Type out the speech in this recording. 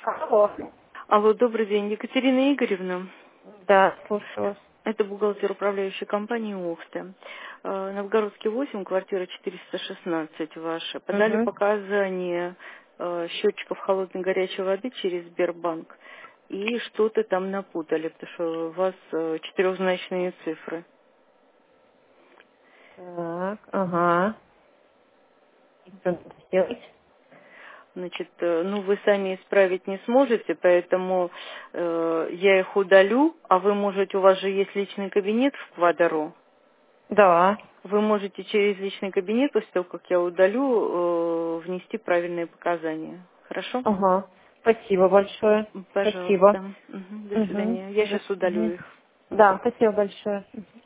Алло. Алло, добрый день, Екатерина Игоревна. Да, слушаю вас. Это бухгалтер управляющей компании «Охта». Новгородский 8, квартира 416 ваша. Подали Угу. показания счетчиков холодной и горячей воды через Сбербанк. И что-то там напутали, потому что у вас четырехзначные цифры. Так, ага. И что надо сделать? Значит, ну вы сами исправить не сможете, поэтому я их удалю, а вы можете, у вас же есть личный кабинет в Квадро. Да. Вы можете через личный кабинет, после того, как я удалю, внести правильные показания. Хорошо? Ага. Спасибо большое. Спасибо. Пожалуйста. Мгм. До Угу. свидания. Я сейчас удалю Угу. их. Да, спасибо большое.